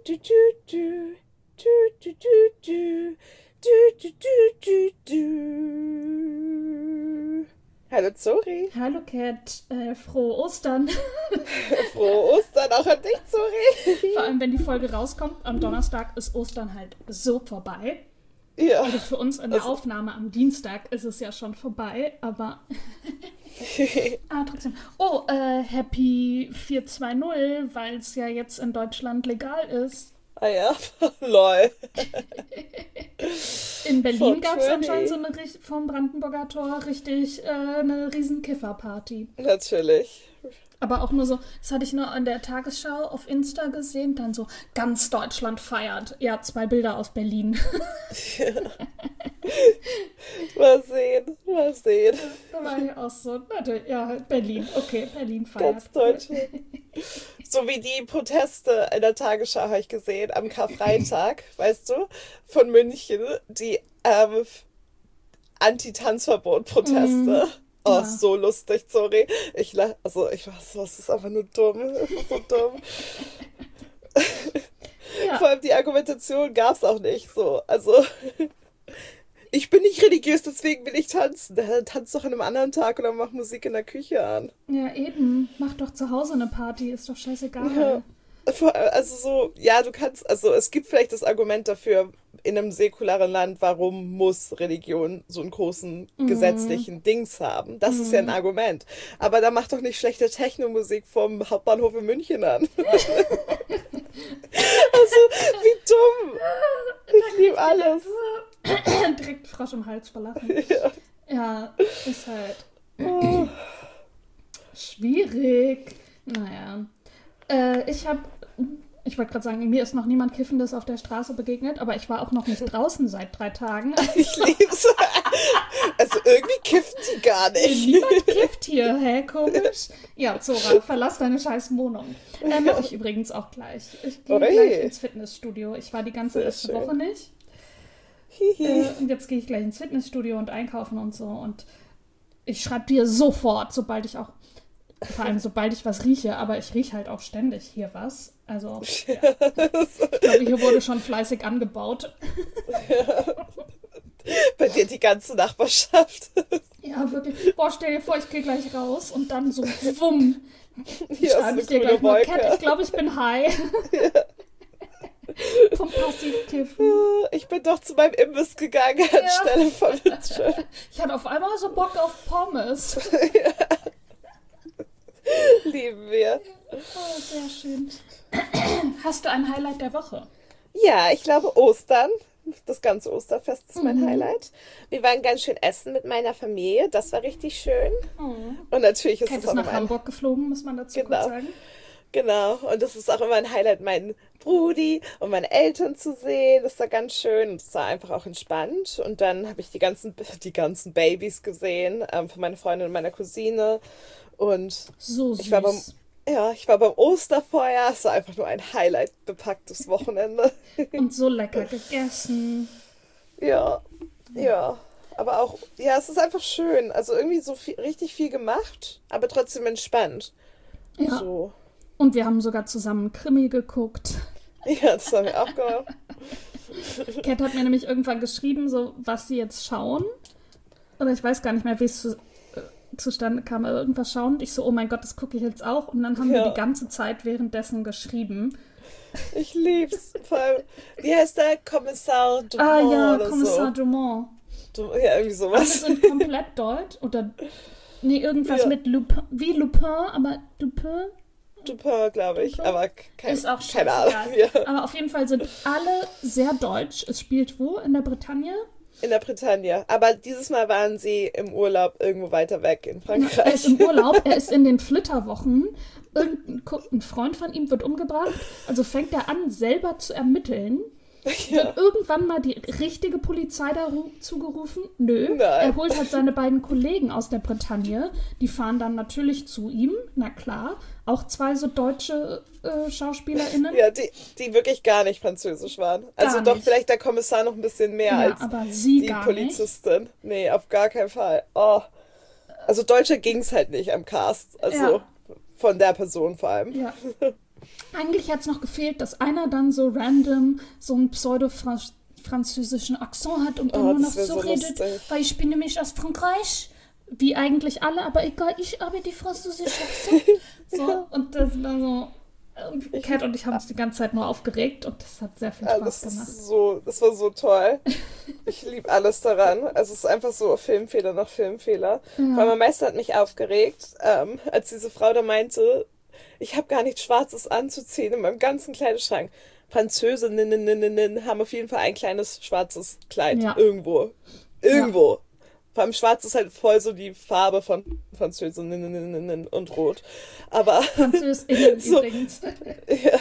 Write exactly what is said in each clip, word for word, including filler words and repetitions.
du, du, du, du, du, du, du, du, du, du, du. Hallo Zori. Hallo Kat, äh, frohe Ostern. Frohe Ostern auch an dich, Zori. Vor allem, wenn die Folge rauskommt, am Donnerstag ist Ostern halt so vorbei. Ja. Also für uns in der also, Aufnahme am Dienstag ist es ja schon vorbei, aber ah, trotzdem. Oh, äh, Happy vier zwei null, weil es ja jetzt in Deutschland legal ist. Ah ja, lol. In Berlin gab es anscheinend so eine vom Brandenburger Tor richtig äh, eine riesen Kifferparty. Natürlich. Aber auch nur so, das hatte ich nur an der Tagesschau auf Insta gesehen, dann so, ganz Deutschland feiert. Ja, zwei Bilder aus Berlin. Ja. Mal sehen, mal sehen. Da war ich auch so, ja, Berlin, okay, Berlin feiert. Ganz Deutschland. So wie die Proteste in der Tagesschau habe ich gesehen, am Karfreitag, weißt du, von München, die ähm, Anti-Tanzverbot-Proteste. Mm. Oh, ja. So lustig, sorry. Ich lach, also ich weiß, das ist einfach nur dumm. Das ist so dumm. Ja. Vor allem die Argumentation gab es auch nicht so. Also, ich bin nicht religiös, deswegen will ich tanzen. Dann tanz doch an einem anderen Tag oder mach Musik in der Küche an. Ja, eben. Mach doch zu Hause eine Party, ist doch scheißegal. Ja. Also so, ja, du kannst, also es gibt vielleicht das Argument dafür, in einem säkularen Land, warum muss Religion so einen großen mhm. gesetzlichen Dings haben? Das mhm. ist ja ein Argument. Aber da macht doch nicht schlechte Technomusik vom Hauptbahnhof in München an. Also, wie dumm. Ich liebe alles. Direkt Frosch im Hals verlachen. Ja, ja ist halt oh. schwierig. Naja. Äh, ich habe, ich wollte gerade sagen, mir ist noch niemand Kiffendes auf der Straße begegnet, aber ich war auch noch nicht draußen seit drei Tagen. Ich lieb's. Also irgendwie kifft die gar nicht. Niemand kifft hier, hä? Komisch. Ja, Zora, verlass deine scheiß Wohnung. Äh, mach ich übrigens auch gleich. Ich gehe gleich ins Fitnessstudio. Ich war die ganze Sehr letzte schön. Woche nicht. äh, und jetzt gehe ich gleich ins Fitnessstudio und einkaufen und so. Und ich schreibe dir sofort, sobald ich auch Vor allem, sobald ich was rieche, aber ich rieche halt auch ständig hier was. Also, ja. Ich glaube, hier wurde schon fleißig angebaut. Ja. Bei dir die ganze Nachbarschaft. Ja, wirklich. Boah, stell dir vor, ich gehe gleich raus und dann so wumm. Hier schreibe ich dir gleich mal, Cat, ich glaube, ich bin high. Ja. Vom Passivkiffen. Ich bin doch zu meinem Imbiss gegangen anstelle ja. von Witschel. Ich hatte auf einmal so Bock auf Pommes. Ja. Lieben wir. Oh, sehr schön. Hast du ein Highlight der Woche? Ja, ich glaube Ostern. Das ganze Osterfest ist mein mhm. Highlight. Wir waren ganz schön essen mit meiner Familie. Das war richtig schön. Mhm. Und natürlich ist Kate es ist auch nach mein... Hamburg geflogen, muss man dazu genau. kurz sagen. Genau. Und das ist auch immer ein Highlight, meinen Brudi und meine Eltern zu sehen. Das war ganz schön. Und es war einfach auch entspannt. Und dann habe ich die ganzen, die ganzen Babys gesehen ähm, von meiner Freundin und meiner Cousine. Und so süß. Ich war beim, ja, ich war beim Osterfeuer. Es war einfach nur ein Highlight bepacktes Wochenende. Und so lecker gegessen. Ja, ja. Aber auch, ja, es ist einfach schön. Also irgendwie so viel, richtig viel gemacht, aber trotzdem entspannt. Ja. So. Und wir haben sogar zusammen Krimi geguckt. Ja, das haben wir auch gemacht. Kat hat mir nämlich irgendwann geschrieben, so was sie jetzt schauen. Oder ich weiß gar nicht mehr, wie es zu, äh, zustande kam, aber irgendwas schauen. Und ich so, oh mein Gott, das gucke ich jetzt auch. Und dann haben ja. wir die ganze Zeit währenddessen geschrieben. Ich lieb's. Vor allem, wie heißt der? Kommissar Dumont Ah ja, oder Kommissar so. Dumont. Ja, irgendwie sowas. Alle sind komplett deutsch. Oder, nee, irgendwas ja. mit Lupin. Wie Lupin, aber Dupin? Dupin, glaube ich. Dupin? Aber kein, ist auch keine Ahnung. Ja. Aber auf jeden Fall sind alle sehr deutsch. Es spielt wo? In der Bretagne? In der Bretagne. Aber dieses Mal waren sie im Urlaub irgendwo weiter weg in Frankreich. Er ist im Urlaub, er ist in den Flitterwochen. Irgendein Freund von ihm wird umgebracht. Also fängt er an, selber zu ermitteln. Ja. Wird irgendwann mal die richtige Polizei dazu gerufen? Nö. Nein. Er holt halt seine beiden Kollegen aus der Bretagne. Die fahren dann natürlich zu ihm. Na klar. Auch zwei so deutsche äh, SchauspielerInnen. Ja, die, die wirklich gar nicht französisch waren. Also gar doch nicht. vielleicht der Kommissar noch ein bisschen mehr ja, als aber sie die gar Polizistin. Nicht. Nee, auf gar keinen Fall. Oh. Also Deutsche ging es halt nicht am Cast. Also ja. von der Person vor allem. Ja. Eigentlich hat es noch gefehlt, dass einer dann so random so einen pseudo-französischen Akzent hat und dann Oh, nur noch das wär so so redet, lustig. weil ich bin nämlich aus Frankreich, wie eigentlich alle, aber egal, ich habe die französische Akzent. So, und das war so, und Cat und ich haben uns die ganze Zeit nur aufgeregt und das hat sehr viel Ah, Spaß das gemacht. ist so, das war so toll. Ich liebe alles daran. Also es ist einfach so Filmfehler nach Filmfehler. Vor allem am meisten hat mich aufgeregt, ähm, als diese Frau da meinte, ich habe gar nichts Schwarzes anzuziehen in meinem ganzen Kleiderschrank. Französinnen haben auf jeden Fall ein kleines schwarzes Kleid. Ja. Irgendwo. Irgendwo. Vor allem schwarz ist halt voll so die Farbe von Französinnen und Rot. Aber Französinnen so, übrigens. ja.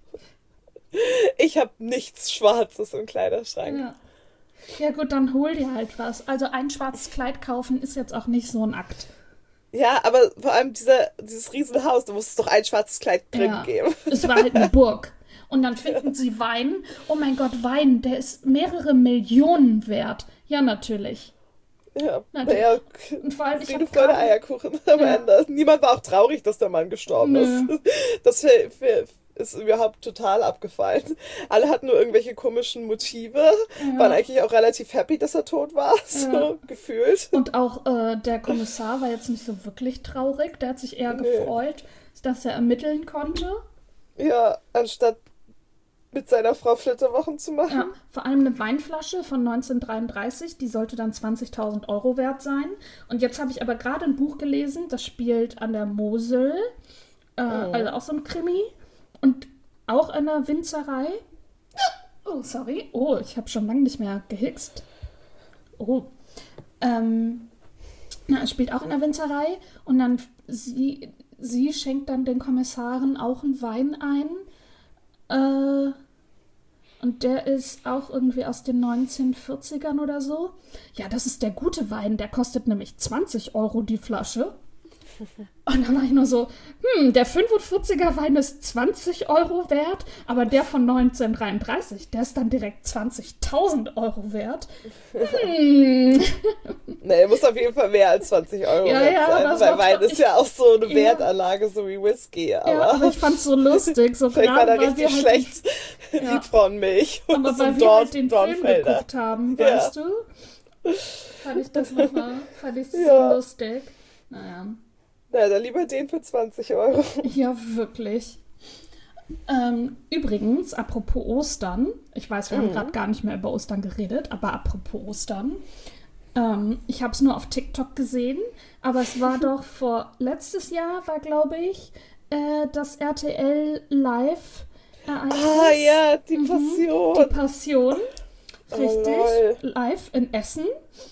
Ich habe nichts Schwarzes im Kleiderschrank. Ja. Ja gut, dann hol dir halt was. Also ein schwarzes Kleid kaufen ist jetzt auch nicht so ein Akt. Ja, aber vor allem dieser, dieses Riesenhaus, da muss es doch ein schwarzes Kleid drin Ja. geben. Es war halt eine Burg. Und dann finden sie Wein. Oh mein Gott, Wein, der ist mehrere Millionen wert. Ja, natürlich. Ja, Natürlich. naja, Und vor allem, ich Friede, hab Freude, gerade- Eierkuchen am Ja. Ende. Niemand war auch traurig, dass der Mann gestorben Nö. ist. Das für, für, ist überhaupt total abgefallen. Alle hatten nur irgendwelche komischen Motive, Ja. waren eigentlich auch relativ happy, dass er tot war, so Ja. gefühlt. Und auch äh, der Kommissar war jetzt nicht so wirklich traurig. Der hat sich eher Nee. gefreut, dass er ermitteln konnte. Ja, anstatt mit seiner Frau Flitterwochen zu machen. Ja, vor allem eine Weinflasche von neunzehnhundertdreiunddreißig, die sollte dann zwanzigtausend Euro wert sein. Und jetzt habe ich aber gerade ein Buch gelesen, das spielt an der Mosel, äh, also auch so ein Krimi und auch in einer Winzerei. Oh, sorry. Oh, ich habe schon lange nicht mehr gehickst. Oh. Ähm, na, es spielt auch in der Winzerei und dann sie, sie schenkt dann den Kommissaren auch einen Wein ein. Äh, und der ist auch irgendwie aus den neunzehnhundertvierzigern oder so. Ja, das ist der gute Wein. Der kostet nämlich zwanzig Euro die Flasche. Und dann war ich nur so, hm, der fünfundvierziger Wein ist zwanzig Euro wert, aber der von neunzehnhundertdreiunddreißig, der ist dann direkt zwanzigtausend Euro wert. Hm. Nee, muss auf jeden Fall mehr als zwanzig Euro Ja, wert ja, sein, das weil war Wein doch- ist ja auch so eine Ja. Wertanlage, so wie Whisky. Aber, Ja, aber ich fand's so lustig. So vielleicht war da gerade, weil richtig wir halt schlecht Ja. Liebfrauenmilch den, und aber so weil ein wir Dorn, halt den Film Dornfelder. geguckt haben, Ja. weißt du? Fand ich das nochmal, fand ich so Ja. lustig. Naja. Ja, dann lieber den für zwanzig Euro. Ja, wirklich. Ähm, übrigens, apropos Ostern, ich weiß, wir haben gerade gar nicht mehr über Ostern geredet, aber apropos Ostern, ähm, ich habe es nur auf TikTok gesehen, aber es war doch vor, letztes Jahr war, glaube ich, äh, das R T L Live Ereignis. Ah ja, die Die Passion. Passion. Oh, Richtig, lol. live in Essen.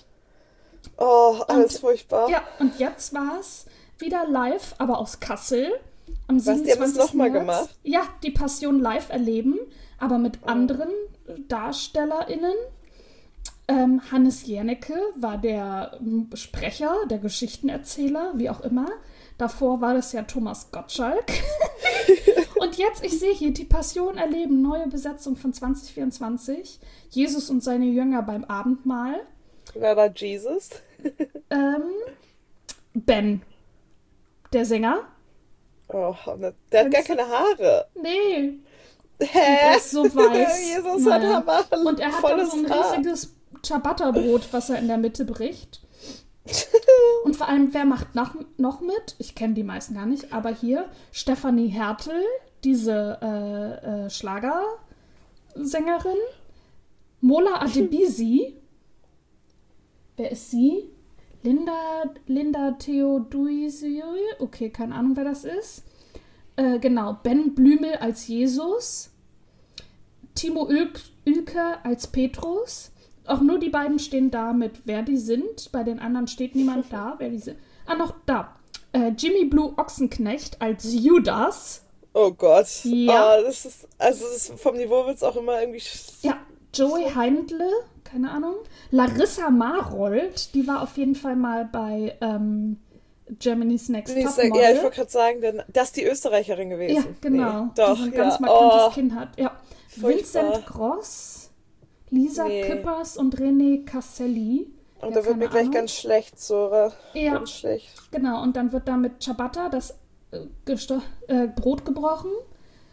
Oh, alles Und- furchtbar. Ja, und jetzt war es wieder live, aber aus Kassel. Am Was, die haben das siebenundzwanzigsten noch mal März. gemacht? Ja, die Passion live erleben, aber mit anderen DarstellerInnen. Ähm, Hannes Jernecke war der ähm, Sprecher, der Geschichtenerzähler, wie auch immer. Davor war das ja Thomas Gottschalk. Und jetzt, ich sehe hier, die Passion erleben, neue Besetzung von zwanzig vierundzwanzig. Jesus und seine Jünger beim Abendmahl. Wer war Jesus? Ähm, Ben, der Sänger. Oh, ne, der hat gar keine Haare. Nee, Hä? der ist so weiß. Jesus Naja. hat Hammer. Und er hat dann volles so ein Haar. riesiges Ciabatta-Brot, was er in der Mitte bricht. Und vor allem, wer macht noch, noch mit? Ich kenne die meisten gar nicht, aber hier Stefanie Hertel, diese äh, äh, Schlagersängerin. Mola Adebisi. Wer ist sie? Linda, Linda Theodoisiou. Okay, keine Ahnung, wer das ist. Äh, genau, Ben Blümel als Jesus. Timo Ül- Ülke als Petrus. Auch nur die beiden stehen da mit, wer die sind. Bei den anderen steht niemand da, wer die sind. Ah, noch da. Äh, Jimmy Blue Ochsenknecht als Judas. Oh Gott. Ja. Oh, das ist, also das, vom Niveau wird es auch immer irgendwie. sch- Ja, Joey Heindle, keine Ahnung. Larissa Marold, die war auf jeden Fall mal bei ähm, Germany's Next Nee, ich Top sag- Model. ja, ich wollte gerade sagen, denn, das ist die Österreicherin gewesen. Ja, genau. Nee, doch, die so ein ja. ganz markantes Oh, Kinn hat. Ja. furchtbar. Vincent Gross, Lisa Nee. Küppers und René Casselli. Und Ja, da wird mir keine gleich Ahnung. ganz schlecht, Sora. Ja. Ganz schlecht. Genau, und dann wird da mit Ciabatta das äh, gesto- äh, Brot gebrochen.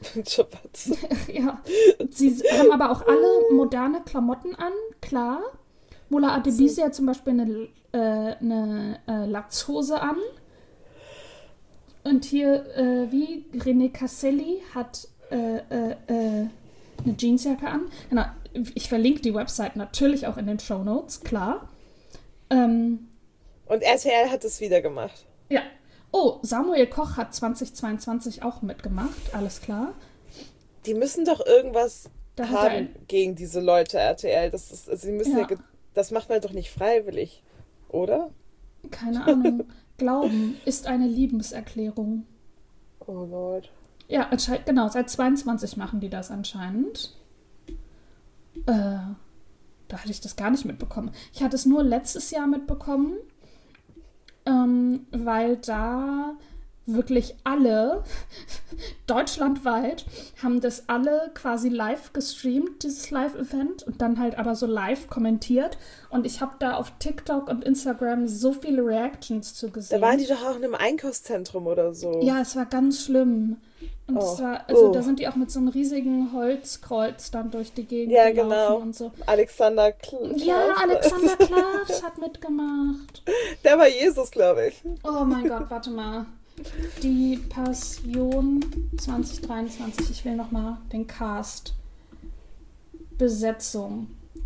Ja. Sie haben aber auch alle moderne Klamotten an, klar. Mola Adebisi hat zum Beispiel eine, äh, eine äh, Latzhose an. Und hier, äh, wie René Casselli hat äh, äh, äh, eine Jeansjacke an. Genau, ich verlinke die Website natürlich auch in den Shownotes, klar. Ähm, Und R T L hat es wieder gemacht. Ja. Oh, Samuel Koch hat zweitausendzweiundzwanzig auch mitgemacht, alles klar. Die müssen doch irgendwas Da haben ein... gegen diese Leute, R T L. Das ist, also sie müssen ja. Ja, das macht man doch nicht freiwillig, oder? Keine Ahnung. Glauben ist eine Liebeserklärung. Oh Gott. Ja, genau, seit zweiundzwanzig machen die das anscheinend. Äh, da hatte ich das gar nicht mitbekommen. Ich hatte es nur letztes Jahr mitbekommen, ähm, weil da wirklich alle, deutschlandweit, haben das alle quasi live gestreamt, dieses Live-Event, und dann halt aber so live kommentiert. Und ich habe da auf TikTok und Instagram so viele Reactions zu gesehen. Da waren die doch auch in einem Einkaufszentrum oder so. Ja, es war ganz schlimm. Und oh. es war, also oh. da sind die auch mit so einem riesigen Holzkreuz dann durch die Gegend ja, gelaufen genau. und so. Alexander Klaas. Ja, Alexander Klaas hat mitgemacht. Der war Jesus, glaube ich. Oh mein Gott, warte mal. Die Passion zwanzig dreiundzwanzig. Ich will nochmal den Cast. Besetzung.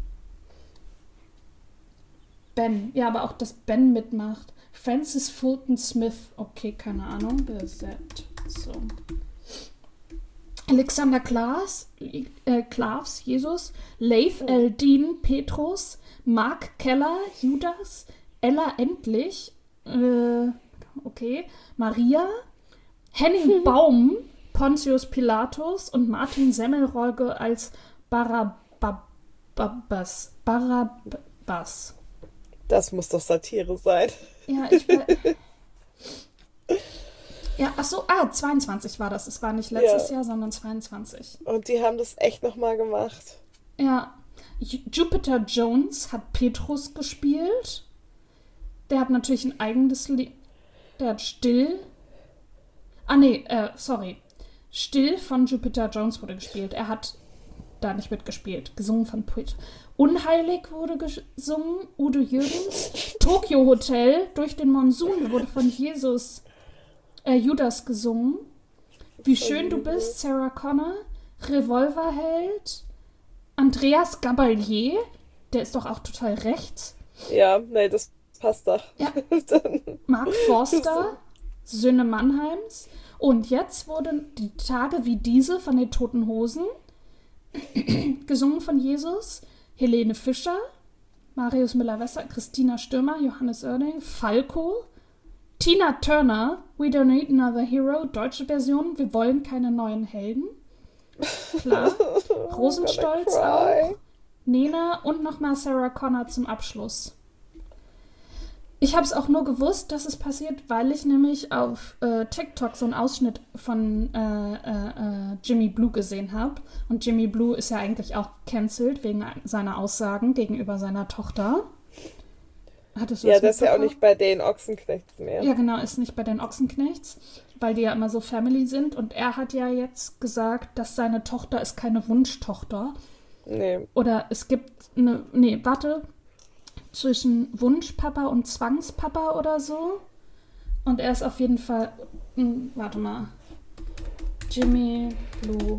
Ben. Ja, aber auch, dass Ben mitmacht. Francis Fulton Smith. Okay, keine Ahnung. Besetzung. Alexander Klaas, äh, Klaas, Jesus. Leif oh. Eldin Petrus. Mark Keller, Judas. Ella Endlich. Äh... Okay, Maria, Henning Baum, Pontius Pilatus und Martin Semmelrogge als Barabbas. Barabbas. Das muss doch Satire sein. Ja, ich Ja, ach so, ah, zweiundzwanzig war das. Es war nicht letztes ja. Jahr, sondern zweiundzwanzig. Und die haben das echt nochmal gemacht. Ja. Jupiter Jones hat Petrus gespielt. Der hat natürlich ein eigenes Lied. Der hat Still. Ah, nee, äh, sorry. Still von Jupiter Jones wurde gespielt. Er hat da nicht mitgespielt. Gesungen von Pit. Unheilig wurde gesungen. Udo Jürgens. Tokyo Hotel durch den Monsun wurde von Jesus, äh, Judas gesungen. Wie schön du bist, Sarah Connor. Revolverheld. Andreas Gabalier. Der ist doch auch total rechts. Ja, nee, das passt doch. Ja. Mark Forster, Söhne Mannheims. Und jetzt wurden die Tage wie diese von den Toten Hosen gesungen von Jesus, Helene Fischer, Marius Müller-Western, Christina Stürmer, Johannes Oerding, Falco, Tina Turner, We Don't Need Another Hero, deutsche Version, wir wollen keine neuen Helden. Klar. Rosenstolz auch. Nena und nochmal Sarah Connor zum Abschluss. Ich habe es auch nur gewusst, dass es passiert, weil ich nämlich auf äh, TikTok so einen Ausschnitt von äh, äh, Jimmy Blue gesehen habe. Und Jimmy Blue ist ja eigentlich auch cancelled wegen seiner Aussagen gegenüber seiner Tochter. Hattest du ja, das das ist ja auch nicht bei den Ochsenknechts mehr. Ja, genau, ist nicht bei den Ochsenknechts, weil die ja immer so Family sind. Und er hat ja jetzt gesagt, dass seine Tochter ist keine Wunschtochter. Nee. Oder es gibt eine, nee, warte, zwischen Wunschpapa und Zwangspapa oder so. Und er ist auf jeden Fall, mh, warte mal, Jimmy Blue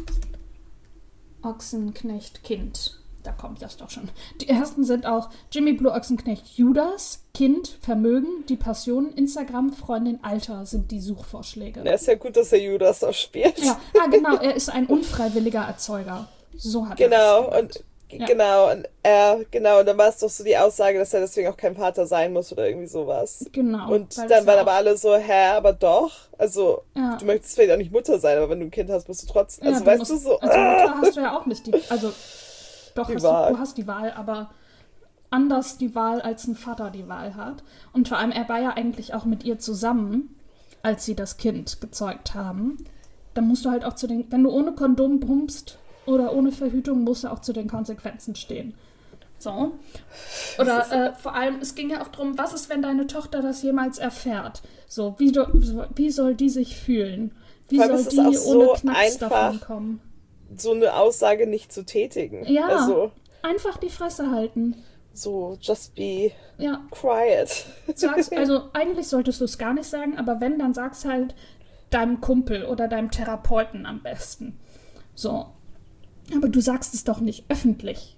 Ochsenknecht Kind. Da kommt das doch schon. Die ersten sind auch Jimmy Blue Ochsenknecht Judas, Kind, Vermögen, die Passion, Instagram, Freundin, Alter sind die Suchvorschläge. Ja, ist ja gut, dass er Judas auch spielt. Ja, ah, genau, er ist ein unfreiwilliger Erzeuger. So hat genau, er und ja. Genau, und er, genau, und dann war es doch so die Aussage, dass er deswegen auch kein Vater sein muss oder irgendwie sowas. Genau. Und dann waren aber alle so, hä, aber doch, also, ja. du möchtest vielleicht auch nicht Mutter sein, aber wenn du ein Kind hast, bist du trotzdem, also, ja, weißt musst, du, so. Also, Mutter hast du ja auch nicht die, also, doch, die hast Wahl. Du, du hast die Wahl, aber anders die Wahl, als ein Vater die Wahl hat. Und vor allem, er war ja eigentlich auch mit ihr zusammen, als sie das Kind gezeugt haben. Dann musst du halt auch zu den, wenn du ohne Kondom pumpst, oder ohne Verhütung, musst du auch zu den Konsequenzen stehen. So. Oder äh, vor allem, es ging ja auch darum, was ist, wenn deine Tochter das jemals erfährt? So, wie, do, wie soll die sich fühlen? Wie Vor allem soll ist die es auch ohne so Knacks davon einfach, kommen? so eine Aussage nicht zu tätigen. Ja, Also einfach die Fresse halten. so, just be Ja, quiet. sag's, also eigentlich solltest du es gar nicht sagen, aber wenn, dann sag's halt deinem Kumpel oder deinem Therapeuten am besten. So. Aber du sagst es doch nicht öffentlich.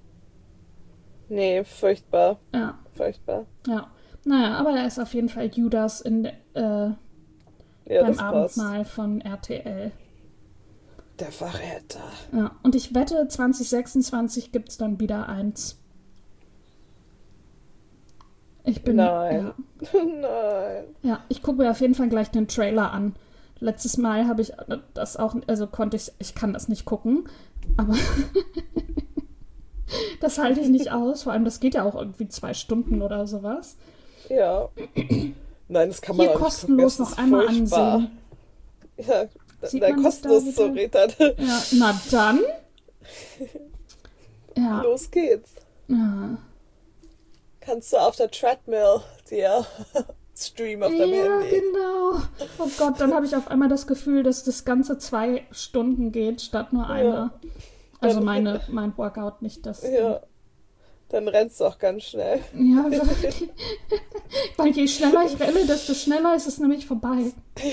Nee, furchtbar. Ja, Furchtbar. ja. Naja, aber er ist auf jeden Fall Judas in, äh, Ja, beim das passt. Abendmahl von R T L. Der Verräter. Ja, und ich wette, zwanzig sechsundzwanzig gibt's dann wieder eins. Ich bin. Nein. Ja, Nein. ja, ich gucke mir auf jeden Fall gleich den Trailer an. Letztes Mal habe ich das auch, also konnte ich, ich kann das nicht gucken, aber das halte ich nicht aus. Vor allem, das geht ja auch irgendwie zwei Stunden oder sowas. Ja. Nein, das kann man Hier auch nicht kostenlos gucken. Das noch ist einmal furchtbar. ansehen. Ja, Sieht der man das da kostenlos zu bitte? Rätern. Ja, na dann. Ja. Los geht's. Ja, Kannst du auf der Treadmill dir streamen auf deinem ja Handy. genau. Oh Gott, dann habe ich auf einmal das Gefühl, dass das Ganze zwei Stunden geht, statt nur eine. Also Dann- meine, mein Workout, nicht das. Ja. Dann rennst du auch ganz schnell. Ja, wirklich. Weil je schneller ich renne, desto schneller ist es nämlich vorbei.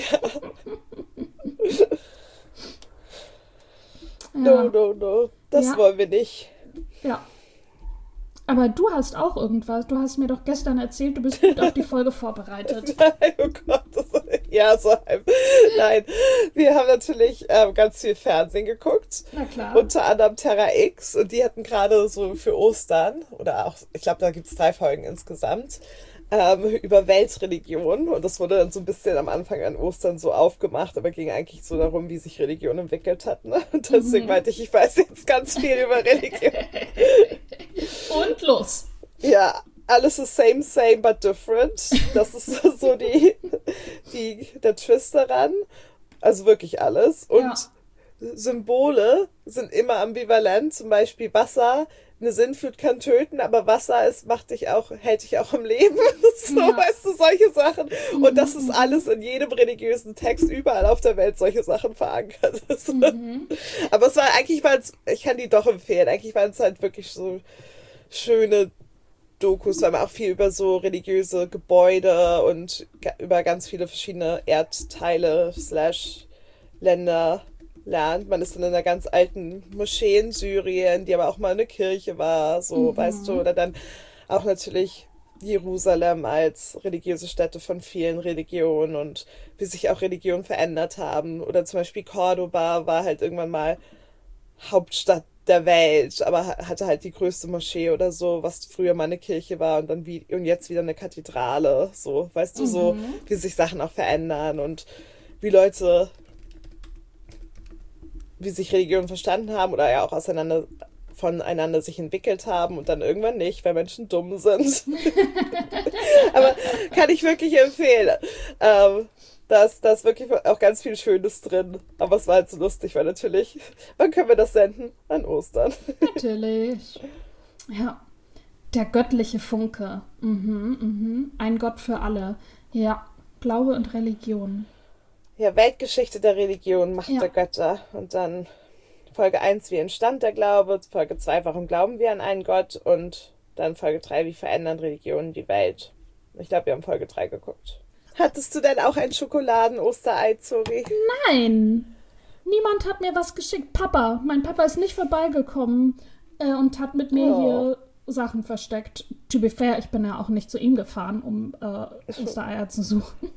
No, Ja, no, no. Das Ja. wollen wir nicht. ja. Aber du hast auch irgendwas. Du hast mir doch gestern erzählt, du bist gut auf die Folge vorbereitet. Nein, oh Gott. Das, ja, so halb. Nein. Wir haben natürlich ähm, ganz viel Fernsehen geguckt. Na klar. Unter anderem Terra X. Und die hatten gerade so für Ostern, oder auch, ich glaube, da gibt es drei Folgen insgesamt, ähm, über Weltreligion. Und das wurde dann so ein bisschen am Anfang an Ostern so aufgemacht, aber ging eigentlich so darum, wie sich Religion entwickelt hat. Ne? Und deswegen meinte ich, ich weiß jetzt ganz viel über Religion. Und los. Ja, alles ist same, same, but different. Das ist so die, die, der Twist daran. Also wirklich alles. Und Ja. Symbole sind immer ambivalent. Zum Beispiel Wasser. Eine Sinnflut kann töten, aber Wasser ist, macht dich auch, hält dich auch im Leben. So, Ja. weißt du, solche Sachen. Und das ist alles in jedem religiösen Text überall auf der Welt solche Sachen verankert. Aber es war eigentlich, war es, ich kann die doch empfehlen. Eigentlich waren es halt wirklich so schöne Dokus, weil man auch viel über so religiöse Gebäude und ga- über ganz viele verschiedene Erdteile slash Länder lernt. Man ist dann in einer ganz alten Moschee in Syrien, die aber auch mal eine Kirche war, so, weißt du, oder dann auch natürlich Jerusalem als religiöse Stätte von vielen Religionen und wie sich auch Religionen verändert haben. Oder zum Beispiel Cordoba war halt irgendwann mal Hauptstadt der Welt, aber ha- hatte halt die größte Moschee oder so, was früher mal eine Kirche war und dann wie und jetzt wieder eine Kathedrale, so, weißt du, so, wie sich Sachen auch verändern und wie Leute, wie sich Religionen verstanden haben oder ja auch auseinander voneinander sich entwickelt haben und dann irgendwann nicht, weil Menschen dumm sind. Aber kann ich wirklich empfehlen. Ähm, da ist, da ist wirklich auch ganz viel Schönes drin. Aber es war halt so lustig, weil natürlich, wann können wir das senden? An Ostern. Natürlich. Ja. Der göttliche Funke. Mhm, mhm. Ein Gott für alle. Ja. Glaube und Religion. Ja, Weltgeschichte der Religion, Macht Ja. der Götter. Und dann Folge eins, wie entstand der Glaube? Folge zwei, warum glauben wir an einen Gott? Und dann Folge drei, wie verändern Religionen die Welt? Ich glaube, wir haben Folge drei geguckt. Hattest du denn auch ein Schokoladen-Osterei, Zori? Nein! Niemand hat mir was geschickt. Papa, mein Papa ist nicht vorbeigekommen äh, und hat mit mir Oh. hier Sachen versteckt. To be fair, ich bin ja auch nicht zu ihm gefahren, um äh, Ostereier zu suchen.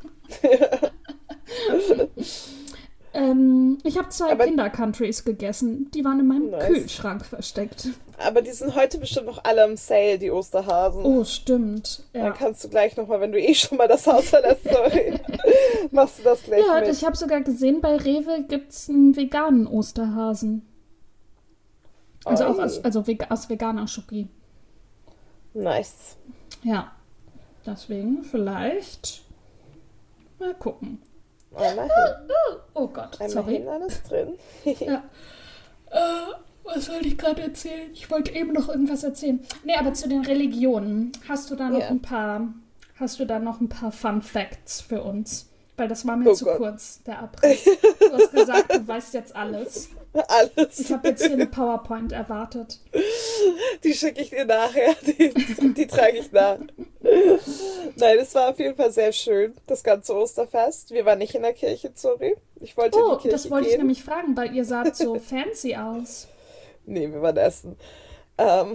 ähm, ich habe zwei Aber- Kinder-Countries gegessen. Die waren in meinem Nice. Kühlschrank versteckt. Aber die sind heute bestimmt noch alle im Sale, die Osterhasen. Oh, stimmt. Ja, Dann kannst du gleich nochmal, wenn du eh schon mal das Haus verlässt, sorry, machst du das gleich ja mit. ich habe sogar gesehen, bei Rewe gibt es einen veganen Osterhasen. Also auch Oi. aus, also vega, aus veganer Schoki. Nice. Ja, deswegen vielleicht mal gucken. Einmal hin, Oh Gott, einmal sorry. hin, alles drin. Ja. Äh, was wollte ich gerade erzählen? Ich wollte eben noch irgendwas erzählen. Nee, aber zu den Religionen. Hast du da noch Ja. ein paar, hast du da noch ein paar Fun Facts für uns? weil das war mir Oh zu Gott. kurz, der Abriss. Du hast gesagt, du weißt jetzt alles. Alles. Ich habe jetzt hier eine PowerPoint erwartet. Die schicke ich dir nachher. Die, die trage ich nach. Nein, es war auf jeden Fall sehr schön, das ganze Osterfest. Wir waren nicht in der Kirche, sorry. Ich wollte in Oh, die Kirche das wollte gehen. ich nämlich fragen, weil ihr saht so fancy aus. Nee, wir waren essen. Ähm,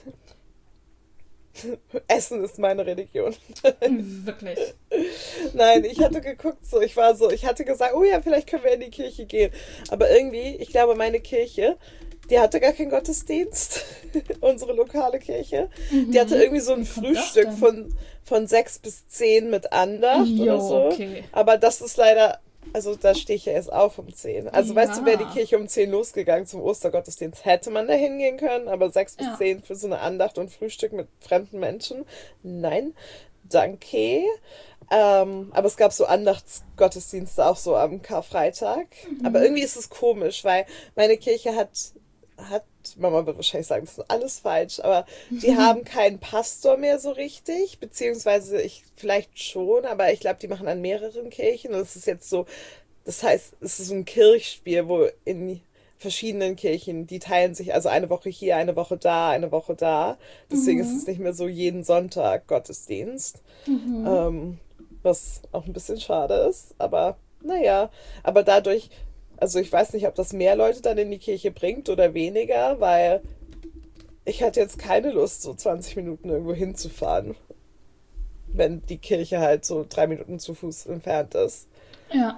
Essen ist meine Religion. Wirklich. Nein, ich hatte geguckt, so, ich war so, ich hatte gesagt, oh ja, vielleicht können wir in die Kirche gehen. Aber irgendwie, ich glaube, meine Kirche, die hatte gar keinen Gottesdienst. Unsere lokale Kirche. Mhm. Die hatte irgendwie so ein Wie kommt das Frühstück denn? von, von sechs bis zehn mit Andacht Jo, oder so. okay. Aber das ist leider, also da stehe ich ja erst auf um zehn. Also weißt du, wäre die Ja. Kirche um zehn losgegangen zum Ostergottesdienst, hätte man da hingehen können, aber sechs bis Ja. zehn für so eine Andacht und Frühstück mit fremden Menschen, nein, danke. Ähm, aber es gab so Andachtsgottesdienste auch so am Karfreitag. Mhm. Aber irgendwie ist es komisch, weil meine Kirche hat, hat, Mama wird wahrscheinlich sagen, das ist alles falsch, aber die haben keinen Pastor mehr so richtig, beziehungsweise ich vielleicht schon, aber ich glaube, die machen an mehreren Kirchen und es ist jetzt so, das heißt, es ist so ein Kirchspiel, wo in verschiedenen Kirchen, die teilen sich also eine Woche hier, eine Woche da, eine Woche da. Deswegen ist es nicht mehr so jeden Sonntag Gottesdienst. Mhm. Ähm, was auch ein bisschen schade ist, aber naja, aber dadurch, also ich weiß nicht, ob das mehr Leute dann in die Kirche bringt oder weniger, weil ich hatte jetzt keine Lust, so zwanzig Minuten irgendwo hinzufahren, wenn die Kirche halt so drei Minuten zu Fuß entfernt ist. Ja.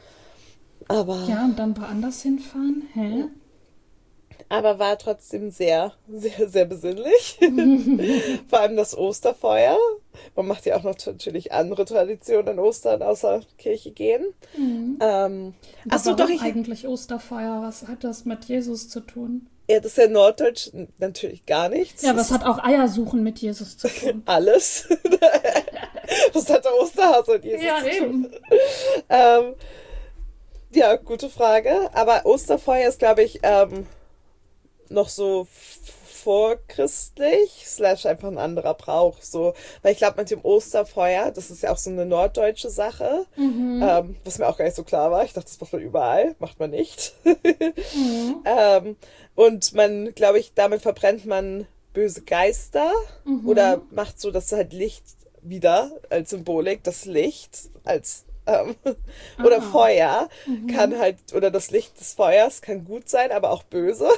Aber, Ja, und dann woanders hinfahren? Hä? aber war trotzdem sehr, sehr, sehr besinnlich. Vor allem das Osterfeuer. Man macht ja auch noch natürlich andere Traditionen an Ostern, außer Kirche gehen. Mhm. Ähm, Aber achso, warum doch, ich, eigentlich Osterfeuer? Was hat das mit Jesus zu tun? ja, das ist ja Norddeutsch natürlich gar nichts. Ja, Das was hat auch Eiersuchen mit Jesus zu tun? alles. Was hat der Osterhase und Jesus Ja, zu tun? eben. Ähm, ja, gute Frage. Aber Osterfeuer ist, glaube ich, ähm, noch so f- vorchristlich, slash einfach ein anderer Brauch. So. Weil ich glaube, mit dem Osterfeuer, das ist ja auch so eine norddeutsche Sache, Mhm. ähm, was mir auch gar nicht so klar war. Ich dachte, das macht man überall. Macht man nicht. Mhm. ähm, und man, glaube ich, damit verbrennt man böse Geister Mhm. oder macht so, dass halt Licht wieder als Symbolik, das Licht als ähm, oder Ah. Feuer Mhm. kann halt, oder das Licht des Feuers kann gut sein, aber auch böse.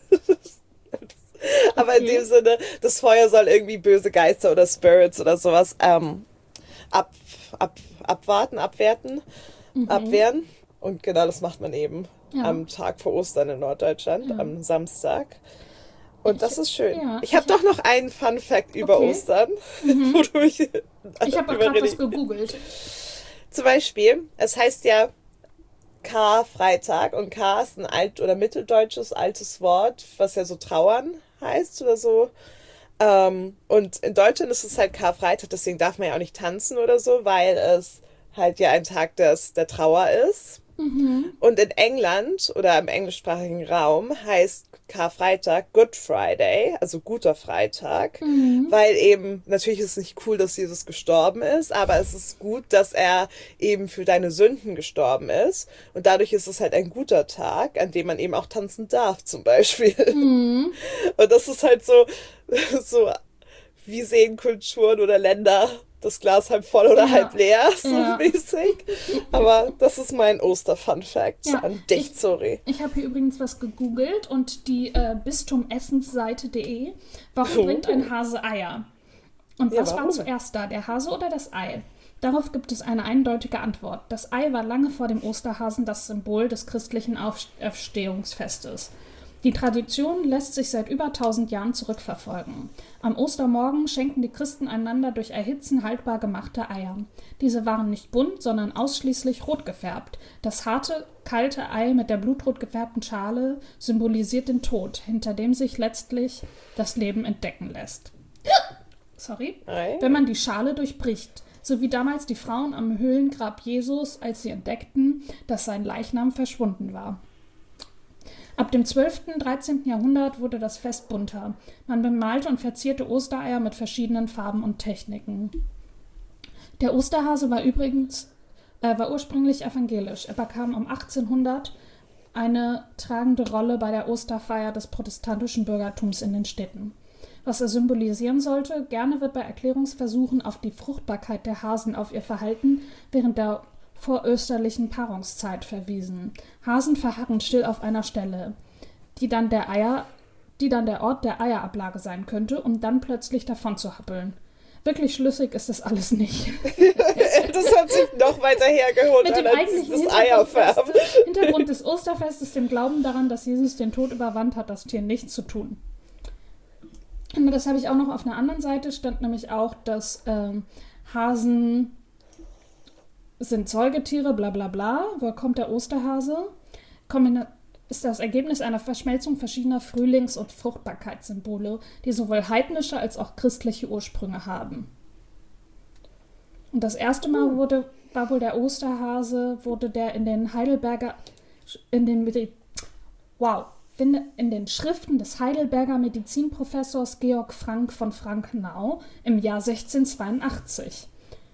Aber in Okay. dem Sinne, das Feuer soll irgendwie böse Geister oder Spirits oder sowas ähm, ab, ab, abwarten, abwerten, Mhm. abwehren. Und genau das macht man eben Ja. am Tag vor Ostern in Norddeutschland, Ja. am Samstag. Und das ist schön. ja, ich habe ich- doch noch einen Fun Fact über Okay. Ostern, wo du mich Ich habe auch über gerade was Religi- gegoogelt. Zum Beispiel, es heißt ja Karfreitag und Kar ist ein alt- oder mitteldeutsches altes Wort, was ja so trauern heißt oder so. Ähm, und in Deutschland ist es halt Karfreitag, deswegen darf man ja auch nicht tanzen oder so, weil es halt ja ein Tag des, der Trauer ist. Mhm. Und in England oder im englischsprachigen Raum heißt Karfreitag Good Friday, also guter Freitag, Mhm. weil eben, natürlich ist es nicht cool, dass Jesus gestorben ist, aber es ist gut, dass er eben für deine Sünden gestorben ist. Und dadurch ist es halt ein guter Tag, an dem man eben auch tanzen darf, zum Beispiel. Mhm. Und das ist halt so, so, wie sehen Kulturen oder Länder das Glas halb voll oder Ja. halb leer, so Ja. mäßig. Aber das ist mein Oster-Fun-Fact Ja, an dich, ich- sorry. Ich habe hier übrigens was gegoogelt und die äh, bistumessensseite punkt de. Warum Oh. bringt ein Hase Eier? Und Ja, was war warum? zuerst da, der Hase oder das Ei? Darauf gibt es eine eindeutige Antwort. Das Ei war lange vor dem Osterhasen das Symbol des christlichen Auferstehungsfestes. Die Tradition lässt sich seit über tausend Jahren zurückverfolgen. Am Ostermorgen schenken die Christen einander durch Erhitzen haltbar gemachte Eier. Diese waren nicht bunt, sondern ausschließlich rot gefärbt. Das harte, kalte Ei mit der blutrot gefärbten Schale symbolisiert den Tod, hinter dem sich letztlich das Leben entdecken lässt. Sorry. Ei. Wenn man die Schale durchbricht, so wie damals die Frauen am Höhlengrab Jesus, als sie entdeckten, dass sein Leichnam verschwunden war. Ab dem zwölften und dreizehnten Jahrhundert wurde das Fest bunter. Man bemalte und verzierte Ostereier mit verschiedenen Farben und Techniken. Der Osterhase war übrigens Er war ursprünglich evangelisch. Er bekam um achtzehnhundert eine tragende Rolle bei der Osterfeier des protestantischen Bürgertums in den Städten. Was er symbolisieren sollte, gerne wird bei Erklärungsversuchen auf die Fruchtbarkeit der Hasen auf ihr Verhalten während der vorösterlichen Paarungszeit verwiesen. Hasen verharren still auf einer Stelle, die dann der Eier, die dann der Ort der Eierablage sein könnte, um dann plötzlich davon zu happeln. Wirklich schlüssig ist das alles nicht. Das hat sich noch weiter hergeholt Mit dem als eigentlichen das Eierfärben. Hintergrund des Osterfestes, dem Glauben daran, dass Jesus den Tod überwand, hat das Tier nichts zu tun. Und das habe ich auch noch auf einer anderen Seite, stand nämlich auch, dass ähm, Hasen sind Säugetiere, bla bla bla. Woher kommt der Osterhase? Kombina- ist das Ergebnis einer Verschmelzung verschiedener Frühlings- und Fruchtbarkeitssymbole, die sowohl heidnische als auch christliche Ursprünge haben. Und das erste Mal wurde, war wohl der Osterhase, wurde der in den Heidelberger, in den, wow, in den Schriften des Heidelberger Medizinprofessors Georg Frank von Frankenau im Jahr sechzehnhundertzweiundachtzig.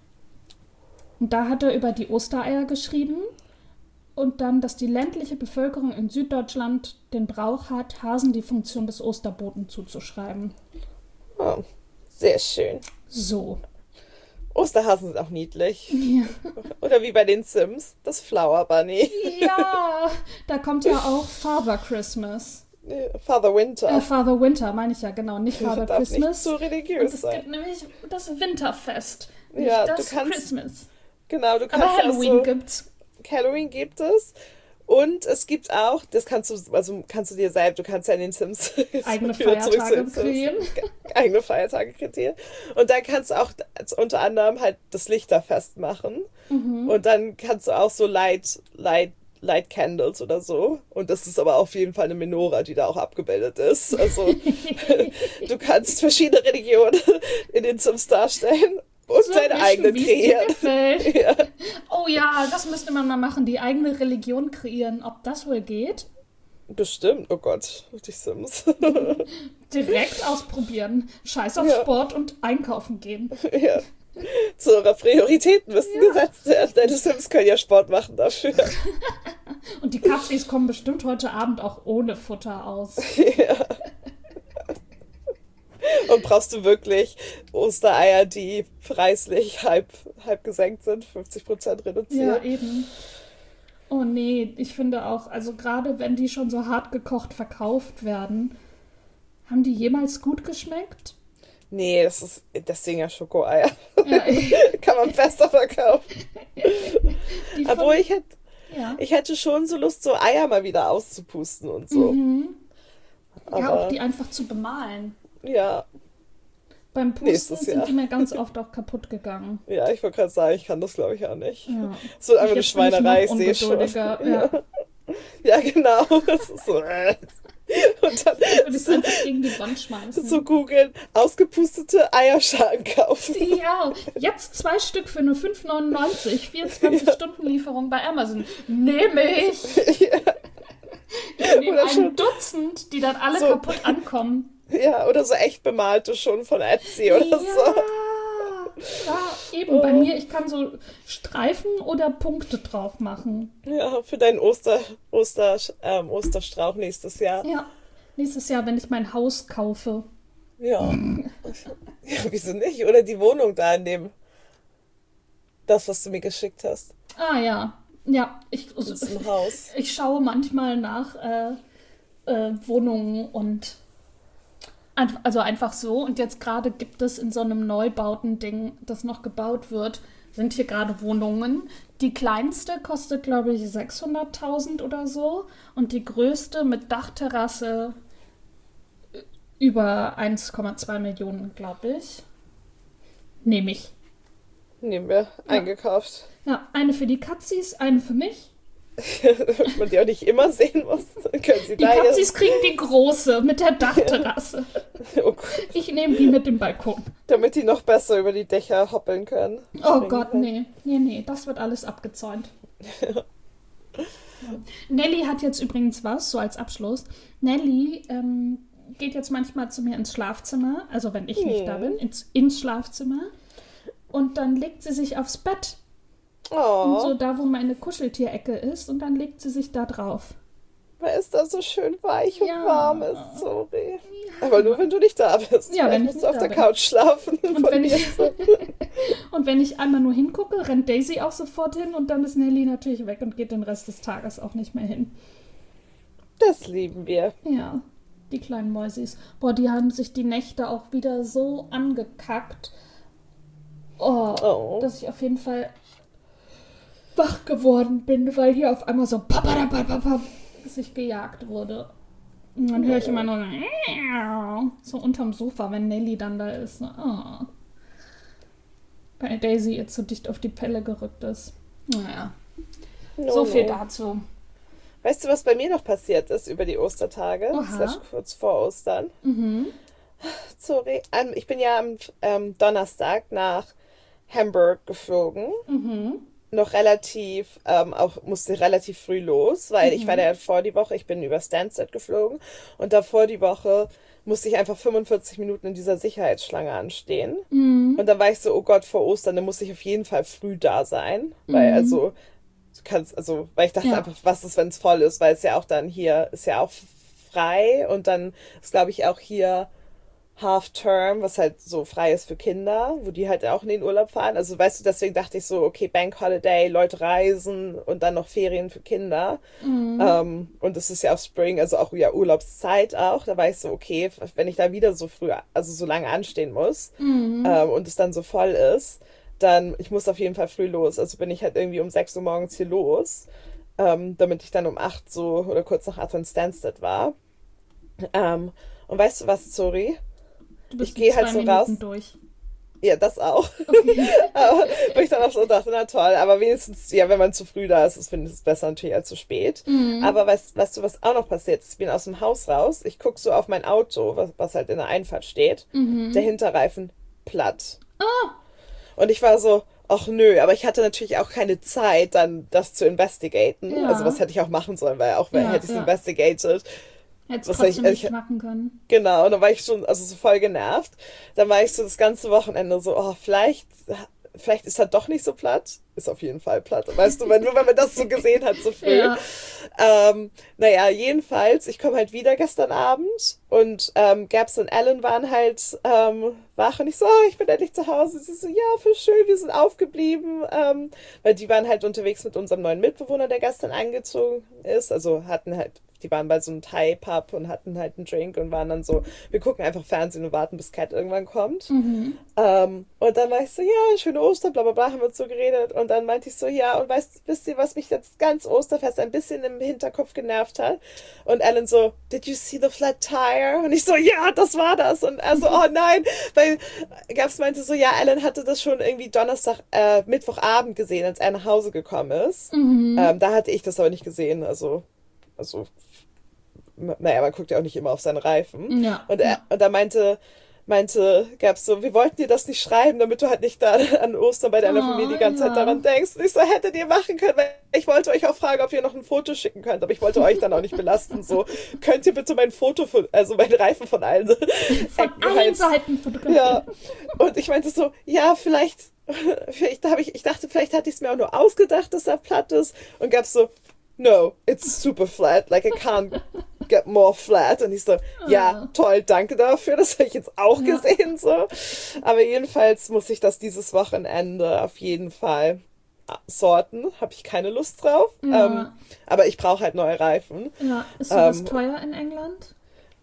Und da hat er über die Ostereier geschrieben und dann, dass die ländliche Bevölkerung in Süddeutschland den Brauch hat, Hasen die Funktion des Osterboten zuzuschreiben. Oh, sehr schön. So. Osterhasen sind auch niedlich. Ja. Oder wie bei den Sims, das Flower Bunny. Ja, da kommt ja auch Father Christmas. Father Winter. Äh, Father Winter, meine ich ja, genau, nicht Father darf Christmas. nicht zu religiös Und es sein. gibt nämlich das Winterfest, nicht Ja, das du kannst, Christmas. Genau, du kannst Aber Halloween auch so, gibt's. Halloween gibt es. Und es gibt auch, das kannst du, also kannst du dir selbst, du kannst ja in den Sims eigene wieder zurück zu Feiertage den Sims, kreieren. eigene Feiertage kreieren. Und dann kannst du auch unter anderem halt das Lichterfest machen. Mhm. Und dann kannst du auch so Light, Light, Light Candles oder so. Und das ist aber auf jeden Fall eine Menorah, die da auch abgebildet ist. Also du kannst verschiedene Religionen in den Sims darstellen. Und So seine mischen, eigene wie es dir kreieren. gefällt. Ja. Oh ja, das müsste man mal machen, die eigene Religion kreieren. Ob das wohl geht? Bestimmt, oh Gott, die Sims. Direkt ausprobieren. Scheiß auf Ja. Sport und einkaufen gehen. Ja. So, eure Prioritäten müssen Ja. gesetzt werden. Deine Sims können ja Sport machen dafür. Und die Katzis kommen bestimmt heute Abend auch ohne Futter aus. Ja. Und brauchst du wirklich Ostereier, die preislich halb, halb gesenkt sind, fünfzig Prozent Ja, reduziert? eben. Oh nee, ich finde auch, also gerade wenn die schon so hart gekocht verkauft werden, haben die jemals gut geschmeckt? Nee, das ist deswegen ja Schokoeier. Ja, Kann man besser verkaufen. die Obwohl von- ich hätte, ja. ich hätte schon so Lust, so Eier mal wieder auszupusten und so. Mhm. Ja, Aber auch die einfach zu bemalen. ja, Beim Pusten Nächstes sind Jahr. die mir ganz oft auch kapput gegangen. ja, ich wollte gerade sagen, ich kann das glaube ich auch nicht. Ja. So einfach eine Jetzt bin ich Schweinerei, noch ich sehe schon. ungeduldiger, ja. Ja, genau. Das ist so. äh. Und dann Ich würde es einfach gegen die Wand schmeißen. so googeln, ausgepustete Eierschalen kaufen. Ja, jetzt zwei Stück für nur fünf neunundneunzig, vierundzwanzig-Stunden-Lieferung bei Amazon. Nehme ich! Ja, Ich nehme Oder ein schon- Dutzend, die dann alle So. kaputt ankommen. ja, oder so echt bemalte schon von Etsy oder Ja, so. ja, eben. Bei mir, ich kann so Streifen oder Punkte drauf machen. Ja, für deinen Oster, Oster, ähm, Osterstrauch nächstes Jahr. Ja, nächstes Jahr, wenn ich mein Haus kaufe. Ja. Ja, wieso nicht? Oder die Wohnung da in dem, das, was du mir geschickt hast. Ah ja, ja. Ich, Das ist ein Haus. ich schaue manchmal nach äh, äh, Wohnungen und einf- also einfach so. Und jetzt gerade gibt es in so einem Neubauten-Ding, das noch gebaut wird, sind hier gerade Wohnungen. Die kleinste kostet, glaube ich, sechshunderttausend oder so. Und die größte mit Dachterrasse äh, über eins Komma zwei Millionen, glaube ich. Nehme ich. Nehmen wir, eingekauft. Ja, eine für die Katzis, eine für mich. Damit man die auch nicht immer sehen muss. Dann können sie Die da Katzis kriegen die große mit der Dachterrasse. jetzt, oh Gott, Ich nehme die mit dem Balkon. damit die noch besser über die Dächer hoppeln können. Oh springen Gott, können. nee. Nee, nee, das wird alles abgezäunt. Ja. Nelly hat jetzt übrigens was, so als Abschluss. Nelly ähm, geht jetzt manchmal zu mir ins Schlafzimmer, also wenn ich nicht Hm. da bin, ins, ins Schlafzimmer. Und dann legt sie sich aufs Bett. Oh. Und so da, wo meine Kuscheltierecke ist. Und dann legt sie sich da drauf. Weil es da so schön weich Ja. und warm ist, sorry. Aber nur, wenn du nicht da bist. Ja, wenn ich musst nicht du auf da der bin. Couch schlafen. Und von wenn, mir. ich, und wenn ich einmal nur hingucke, rennt Daisy auch sofort hin und dann ist Nelly natürlich weg und geht den Rest des Tages auch nicht mehr hin. Das lieben wir. Ja, die kleinen Mäusis. Boah, die haben sich die Nächte auch wieder so angekackt, oh, Oh. dass ich auf jeden Fall wach geworden bin, weil hier auf einmal so papadapapapap sich gejagt wurde. Und dann höre ich immer nur so unterm Sofa, wenn Nelly dann da ist. Oh. Weil Daisy ihr zu dicht auf die Pelle gerückt ist. Naja, No, so viel no. dazu. Weißt du, was bei mir noch passiert ist über die Ostertage? Aha. Slash kurz vor Ostern. Mhm. Sorry. Ähm, ich bin ja am ähm, Donnerstag nach Hamburg geflogen. Mhm. Noch relativ, ähm, auch musste relativ früh los, weil Mhm. ich war da vor die Woche, ich bin über Stansted geflogen und davor die Woche musste ich einfach fünfundvierzig Minuten in dieser Sicherheitsschlange anstehen. Mhm. Und dann war ich so, oh Gott, vor Ostern, dann muss ich auf jeden Fall früh da sein, weil Mhm. also du kannst, also, weil ich dachte Ja. einfach, was ist, wenn es voll ist, weil es ja auch dann hier ist ja auch frei und dann ist, glaube ich, auch hier Half-Term, was halt so frei ist für Kinder, wo die halt auch in den Urlaub fahren. Also weißt du, deswegen dachte ich so, okay, Bank Holiday, Leute reisen und dann noch Ferien für Kinder. Mhm. Ähm, und es ist ja auch Spring, also auch ja Urlaubszeit auch. Da war ich so, okay, wenn ich da wieder so früh, also so lange anstehen muss Mhm. ähm, und es dann so voll ist, dann, ich muss auf jeden Fall früh los. Also bin ich halt irgendwie um sechs Uhr morgens hier los, ähm, damit ich dann um acht so oder kurz nach acht in Stansted war. Ähm, und weißt du was, sorry? Du bist ich gehe in halt zwei so Minuten raus. durch. Ja, das auch. Okay. aber, wo ich dann auch so dachte, na toll, aber wenigstens, ja, wenn man zu früh da ist, ist finde ich es besser natürlich als zu spät. Mhm. Aber weißt, weißt du, was auch noch passiert ist? Ich bin aus dem Haus raus, ich gucke so auf mein Auto, was, was halt in der Einfahrt steht, Mhm. der Hinterreifen platt. Ah. Und ich war so, ach nö, aber ich hatte natürlich auch keine Zeit, dann das zu investigaten. Ja. Also was hätte ich auch machen sollen, weil auch wenn Ja, hätte ich es ja. investigated. Hättest Was trotzdem ich- nicht ich- machen können. Genau, und dann war ich schon, also so voll genervt. Dann war ich so das ganze Wochenende so, oh, vielleicht, vielleicht ist er doch nicht so platt. Ist auf jeden Fall platt. Weißt du, wenn, nur wenn man das so gesehen hat, so früh. Ja. Ähm, naja, jedenfalls, ich komme halt wieder gestern Abend und ähm, Gabs und Alan waren halt ähm, wach und ich so, oh, ich bin endlich zu Hause. Sie so, ja, voll schön, wir sind aufgeblieben. Ähm, weil die waren halt unterwegs mit unserem neuen Mitbewohner, der gestern eingezogen ist. Also hatten halt, die waren bei so einem Thai-Pub und hatten halt einen Drink und waren dann so, wir gucken einfach Fernsehen und warten, bis Cat irgendwann kommt. Mhm. Ähm, und dann war ich so, ja, schöne Ostern, bla bla bla, haben wir uns so geredet. Und dann meinte ich so, ja, und weißt, wisst ihr, was mich jetzt ganz Osterfest ein bisschen im Hinterkopf genervt hat? Und Alan so, did you see the flat tire? Und ich so, ja, das war das. Und er so, oh nein, weil Gabs meinte so, ja, Alan hatte das schon irgendwie Donnerstag, äh, Mittwochabend gesehen, als er nach Hause gekommen ist. Mhm. Ähm, da hatte ich das aber nicht gesehen, also, also, naja, man guckt ja auch nicht immer auf seine Reifen. Ja. Und er, und da meinte, meinte, gab's so, wir wollten dir das nicht schreiben, damit du halt nicht da an Ostern bei deiner Oh, Familie die ganze ja. Zeit daran denkst. Und ich so, hättet ihr machen können, weil ich wollte euch auch fragen, ob ihr noch ein Foto schicken könnt, aber ich wollte euch dann auch nicht belasten. So, könnt ihr bitte mein Foto, von, also mein Reifen von allen Von Ecken allen halt- Seiten fotografieren. Ja. Und ich meinte so, ja, vielleicht, vielleicht habe ich, ich dachte, vielleicht hatte ich es mir auch nur ausgedacht, dass er platt ist. Und gab's so, no, it's super flat, like I can't get more flat. Und ich so, ja, toll, danke dafür, das habe ich jetzt auch Ja. gesehen, so. Aber jedenfalls muss ich das dieses Wochenende auf jeden Fall sorten, habe ich keine Lust drauf. Ja. Ähm, aber ich brauche halt neue Reifen. Ja. Ist sowas Ähm, teuer in England?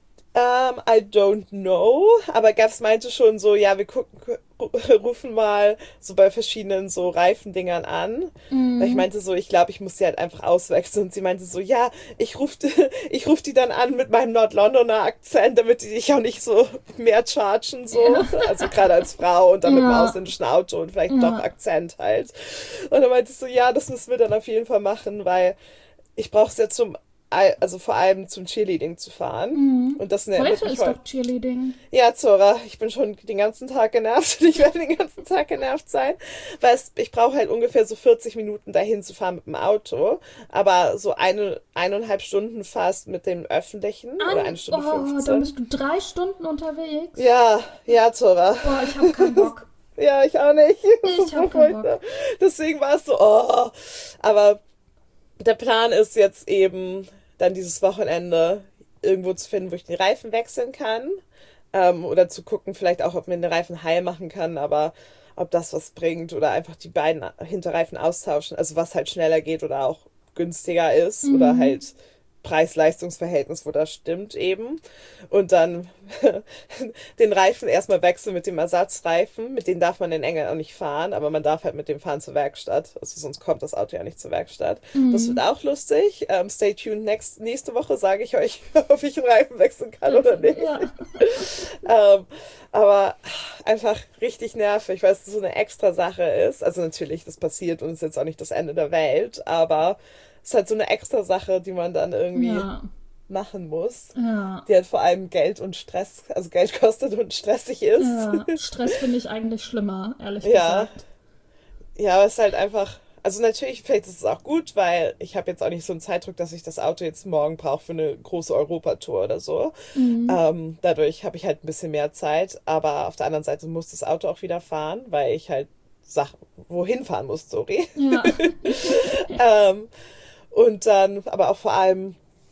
Um, I don't know, aber Gabs meinte schon so, ja, wir gucken, rufen mal so bei verschiedenen so Reifendingern an. Mhm. Weil ich meinte so, ich glaube, ich muss sie halt einfach auswechseln. Und sie meinte so, ja, ich ruf, ich ruf die dann an mit meinem Nord-Londoner Akzent, damit die dich auch nicht so mehr chargen, so. Ja. Also gerade als Frau und dann mit dem Ja. ausländischen Auto und vielleicht Ja. doch Akzent halt. Und dann meinte ich so, ja, das müssen wir dann auf jeden Fall machen, weil ich brauche es ja zum also vor allem zum Cheerleading zu fahren. Mhm. Und das ne, Heute ist doch Cheerleading. Ja, Zora, ich bin schon den ganzen Tag genervt und ich werde den ganzen Tag genervt sein, weil es, ich brauche halt ungefähr so vierzig Minuten dahin zu fahren mit dem Auto, aber so eine, eineinhalb Stunden fast mit dem Öffentlichen oder eine Stunde oh, dann fünfzehn. bist du drei Stunden unterwegs. Ja, ja, Zora. Boah, ich habe keinen Bock. Ja, ich auch nicht. Das Ich ist so hab keinen furchtbar. Bock. Deswegen war es so, oh. Aber der Plan ist jetzt eben, dann dieses Wochenende irgendwo zu finden, wo ich die Reifen wechseln kann. Ähm, oder zu gucken, vielleicht auch, ob man den Reifen heil machen kann, aber ob das was bringt oder einfach die beiden Hinterreifen austauschen. Also was halt schneller geht oder auch günstiger ist oder Mhm. halt Preis-Leistungs-Verhältnis, wo das stimmt eben. Und dann den Reifen erstmal wechseln mit dem Ersatzreifen. Mit denen darf man in England auch nicht fahren, aber man darf halt mit dem fahren zur Werkstatt. Also sonst kommt das Auto ja nicht zur Werkstatt. Das wird Mhm. auch lustig. Ähm, stay tuned. Next, nächste Woche sage ich euch, ob ich einen Reifen wechseln kann oder nicht. Ja. Ähm, aber einfach richtig nervig, weil es so eine extra Sache ist. Also natürlich, das passiert und ist jetzt auch nicht das Ende der Welt, aber es ist halt so eine extra Sache, die man dann irgendwie Ja. machen muss, Ja. die halt vor allem Geld und Stress, also Geld kostet und stressig ist. Ja. Stress finde ich eigentlich schlimmer, ehrlich Ja, gesagt. ja, aber es ist halt einfach, also natürlich, vielleicht ist es auch gut, weil ich habe jetzt auch nicht so einen Zeitdruck, dass ich das Auto jetzt morgen brauche für eine große Europatour oder so. Mhm. Ähm, dadurch habe ich halt ein bisschen mehr Zeit, aber auf der anderen Seite muss das Auto auch wieder fahren, weil ich halt Sachen wohin fahren muss, sorry. Ja. Ähm, und dann, aber auch vor allem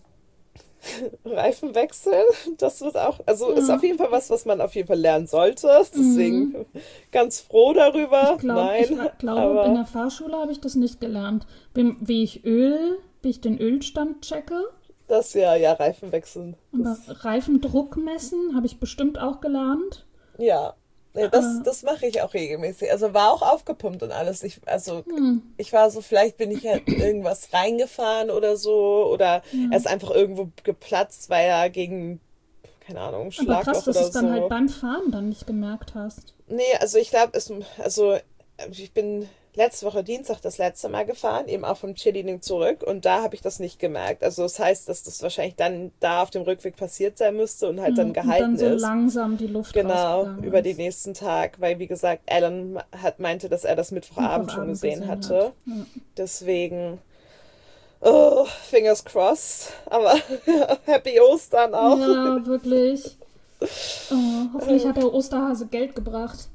Reifen wechseln, das wird auch, also ist Ja. auf jeden Fall was, was man auf jeden Fall lernen sollte. Mhm. Deswegen ganz froh darüber. Ich glaube, ich Nein, glaube, in aber der Fahrschule habe ich das nicht gelernt. Wie, wie ich Öl, wie ich den Ölstand checke. das ja, ja, Reifen wechseln. Aber Das, Reifendruck messen habe ich bestimmt auch gelernt. ja, nee, das, Äh, das mache ich auch regelmäßig. Also war auch aufgepumpt und alles. Ich, also hm, ich war so, vielleicht bin ich halt in irgendwas reingefahren oder so oder er ja. ist einfach irgendwo geplatzt, weil er gegen, keine Ahnung, Aber krass, Schlagloch dass du oder es dann halt so. beim Fahren dann nicht gemerkt hast. Nee, also ich glaube, es, also ich bin letzte Woche Dienstag das letzte Mal gefahren, eben auch vom Cheerleading zurück und da habe ich das nicht gemerkt. Also das heißt, dass das wahrscheinlich dann da auf dem Rückweg passiert sein müsste und halt Ja, dann und dann gehalten so ist. langsam die Luft Genau, über rausgegangen den ist. nächsten Tag, weil wie gesagt, Alan hat meinte, dass er das Mittwochabend schon Mittwochabend gesehen gesehen hat. hatte. Ja. Deswegen, oh, fingers crossed. Aber Happy Ostern auch. Ja, wirklich. Oh, hoffentlich hat der Osterhase Geld gebracht.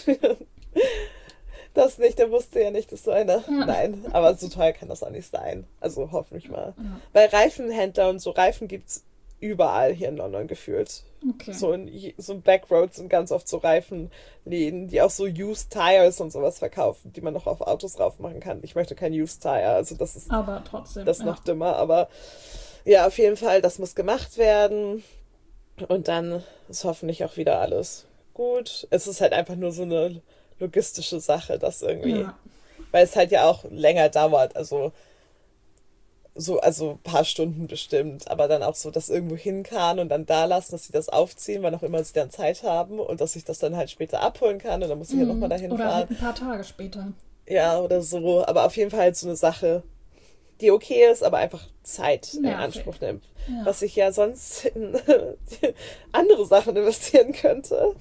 Das nicht, der wusste ja nicht, dass so eine. Ja. Nein, aber so teuer kann das auch nicht sein. Also hoffentlich mal. Ja, Weil Reifenhändler und so Reifen gibt's überall hier in London gefühlt. okay. So in je- so in Backroads sind ganz oft so Reifenläden, die auch so Used Tires und sowas verkaufen, die man noch auf Autos drauf machen kann. Ich möchte kein Used Tire, also das ist Aber trotzdem, das ist ja. noch dümmer, aber ja, auf jeden Fall, das muss gemacht werden und dann ist hoffentlich auch wieder alles gut. Es ist halt einfach nur so eine logistische Sache, das irgendwie, Ja. weil es halt ja auch länger dauert, also so, also ein paar Stunden bestimmt, aber dann auch so, dass irgendwo hinkarren und dann da lassen, dass sie das aufziehen, wann auch immer sie dann Zeit haben und dass ich das dann halt später abholen kann und dann muss ich ja nochmal Mhm. dahin Oder fahren. halt ein paar Tage später. Ja, oder so, aber auf jeden Fall halt so eine Sache, die okay ist, aber einfach Zeit in Nervig. Anspruch nimmt. Ja. Was ich ja sonst in andere Sachen investieren könnte.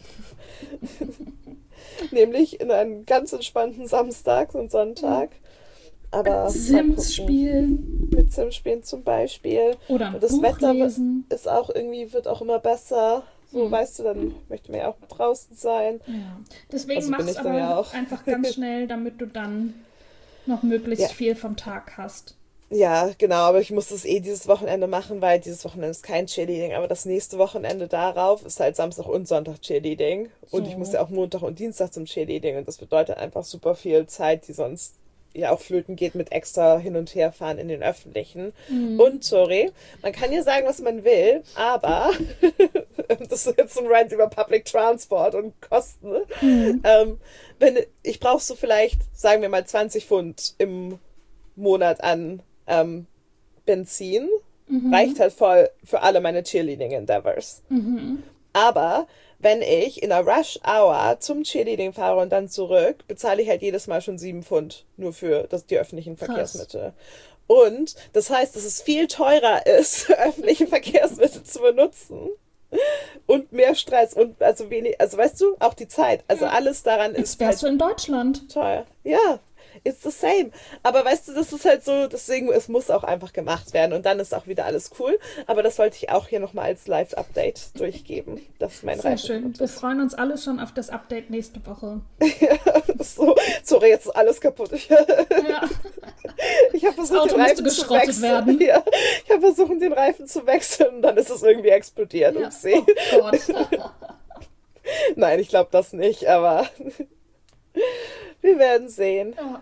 Nämlich in einen ganz entspannten Samstag und Sonntag. Aber mal Sims gucken. spielen. Mit Sims spielen zum Beispiel. Oder ein Und das Buch Wetter lesen. ist auch irgendwie, wird auch immer besser. So, Mhm. weißt du, dann möchte man ja auch draußen sein. Ja. Deswegen Also bin mach's ich dann aber ja auch. einfach ganz schnell, damit du dann noch möglichst Ja. viel vom Tag hast. Ja, genau, aber ich muss das eh dieses Wochenende machen, weil dieses Wochenende ist kein Cheerleading, aber das nächste Wochenende darauf ist halt Samstag und Sonntag Cheerleading. Und ich muss So. ja auch Montag und Dienstag zum Cheerleading und das bedeutet einfach super viel Zeit, die sonst ja auch flöten geht mit extra hin und her fahren in den Öffentlichen. Mhm. Und sorry, man kann ja sagen, was man will, aber das ist jetzt so ein Rant über Public Transport und Kosten. Mhm. Ähm, wenn ich brauche so vielleicht, sagen wir mal, zwanzig Pfund im Monat an ähm, Benzin. Mhm. Reicht halt voll für alle meine Cheerleading Endeavors. Mhm. Aber wenn ich in einer Rush Hour zum Cheerleading fahre und dann zurück, bezahle ich halt jedes Mal schon sieben Pfund nur für das, die öffentlichen Krass. Verkehrsmittel. Und das heißt, dass es viel teurer ist, öffentliche Verkehrsmittel zu benutzen. Und mehr Stress und also wenig, also weißt du, auch die Zeit. Also Ja. alles daran ist Jetzt wärst halt du in Deutschland. teuer. Ja, It's the same. Aber weißt du, das ist halt so, deswegen, es muss auch einfach gemacht werden und dann ist auch wieder alles cool. Aber das wollte ich auch hier nochmal als Live-Update durchgeben. Das ist mein Sehr schön. Wir freuen uns alle schon auf das Update nächste Woche. Ja, so, sorry, jetzt ist alles kaputt. Ja. Ich habe versucht, den Reifen zu wechseln. Werden. Ja. Ich habe versucht, den Reifen zu wechseln und dann ist es irgendwie explodiert. Ja. Oh Gott. Nein, ich glaube das nicht, aber wir werden sehen. Ja.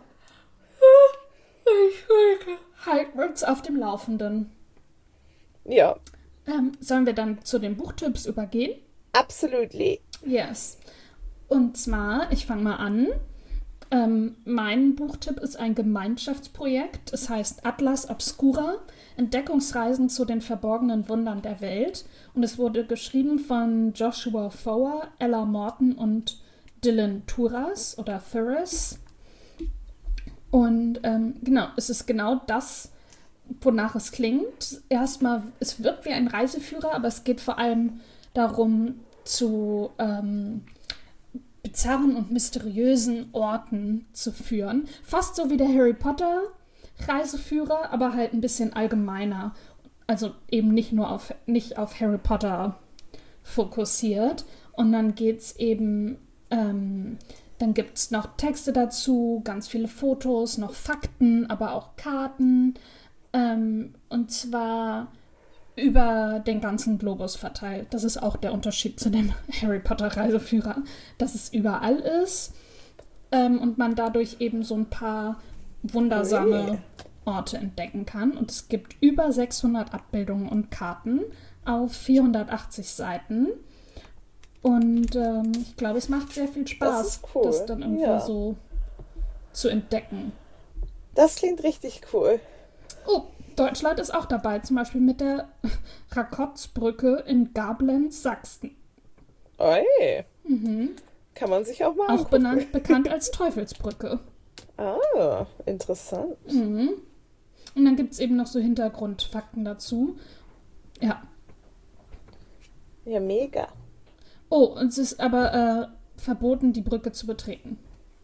Halten wir uns auf dem Laufenden. Ja. Ähm, sollen wir dann zu den Buchtipps übergehen? Absolutely. Yes. Und zwar, ich fange mal an. Ähm, mein Buchtipp ist ein Gemeinschaftsprojekt. Es heißt Atlas Obscura, Entdeckungsreisen zu den verborgenen Wundern der Welt. Und es wurde geschrieben von Joshua Foer, Ella Morton und Dylan Turas oder Thuras. Und ähm, genau, es ist genau das, wonach es klingt. Erstmal, es wirkt wie ein Reiseführer, aber es geht vor allem darum, zu ähm, bizarren und mysteriösen Orten zu führen. Fast so wie der Harry Potter Reiseführer, aber halt ein bisschen allgemeiner. Also eben nicht nur auf, nicht auf Harry Potter fokussiert. Und dann geht's eben, ähm, dann gibt's noch Texte dazu, ganz viele Fotos, noch Fakten, aber auch Karten. Ähm, und zwar über den ganzen Globus verteilt. Das ist auch der Unterschied zu dem Harry Potter Reiseführer, dass es überall ist ähm, und man dadurch eben so ein paar wundersame Orte entdecken kann. Und es gibt über sechshundert Abbildungen und Karten auf vierhundertachtzig Seiten. Und ähm, ich glaube, es macht sehr viel Spaß, das, cool. das dann irgendwie ja. so zu entdecken. Das klingt richtig cool. Oh, Deutschland ist auch dabei, zum Beispiel mit der Rakotzbrücke in Gablenz, Sachsen. Oi. Mhm. Kann man sich auch mal Auch benannt, bekannt als Teufelsbrücke. Ah, interessant. Mhm. Und dann gibt es eben noch so Hintergrundfakten dazu. Ja. Ja, mega. Oh, und es ist aber äh, verboten, die Brücke zu betreten.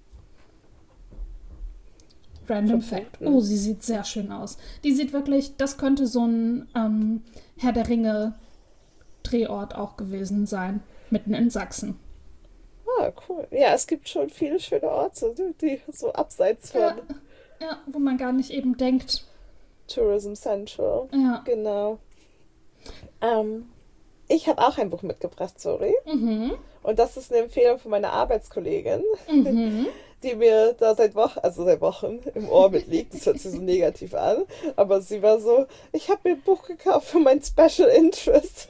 Random Fact. Oh, sie sieht sehr schön aus. Die sieht wirklich, das könnte so ein ähm, Herr der Ringe Drehort auch gewesen sein, mitten in Sachsen. Ah, cool. Ja, es gibt schon viele schöne Orte, die so abseits von... Ja, ja, wo man gar nicht eben denkt. Tourism Central. Ja. Genau. Ähm, ich habe auch ein Buch mitgebracht, sorry. Mhm. Und das ist eine Empfehlung von meiner Arbeitskollegin, mhm. die mir da seit Wochen, also seit Wochen im Ohr mitliegt. Das hört sich so negativ an. Aber sie war so, ich habe mir ein Buch gekauft für mein Special Interest.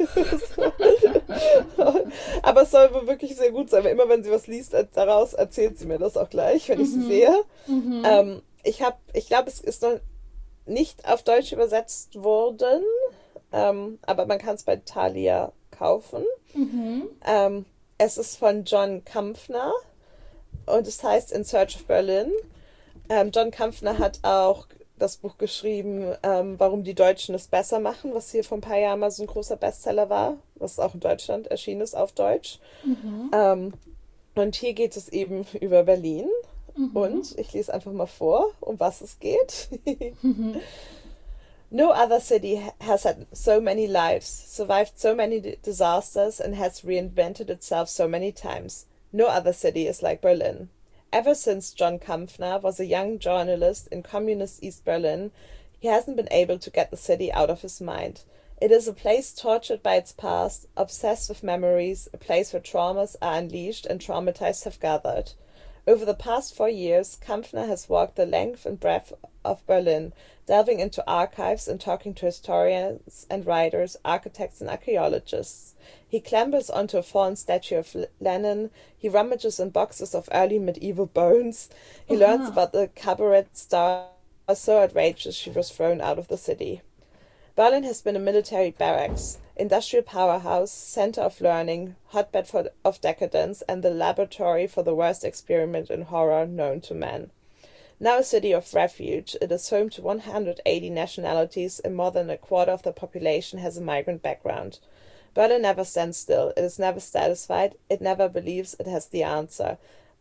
Aber es soll wohl wirklich sehr gut sein, weil immer wenn sie was liest, daraus erzählt sie mir das auch gleich, wenn ich mhm. sie sehe. Mhm. Ähm, ich habe, ich glaube, es ist noch nicht auf Deutsch übersetzt worden, ähm, aber man kann es bei Thalia kaufen. Mhm. Ähm, es ist von John Kampfner und es heißt In Search of Berlin. Ähm, John Kampfner hat auch das Buch geschrieben, ähm, Warum die Deutschen es besser machen, was hier vor ein paar Jahren mal so ein großer Bestseller war, was auch in Deutschland erschienen ist auf Deutsch. Mhm. Ähm, und hier geht es eben über Berlin. Mhm. Und ich lese einfach mal vor, um was es geht. Mhm. No other city has had so many lives, survived so many d- disasters, and has reinvented itself so many times. No other city is like Berlin. Ever since John Kampfner was a young journalist in communist East Berlin, he hasn't been able to get the city out of his mind. It is a place tortured by its past, obsessed with memories, a place where traumas are unleashed and traumatized have gathered. Over the past four years, Kampfner has walked the length and breadth of Berlin, delving into archives and talking to historians and writers, architects and archaeologists. He clambers onto a fallen statue of Lenin. He rummages in boxes of early medieval bones. He uh-huh. learns about the cabaret star so outrageous she was thrown out of the city. Berlin has been a military barracks, industrial powerhouse, center of learning, hotbed for, of decadence, and the laboratory for the worst experiment in horror known to man. Now a city of refuge, it is home to one hundred eighty nationalities and more than a quarter of the population has a migrant background. Berlin never stands still, it is never satisfied, it never believes it has the answer.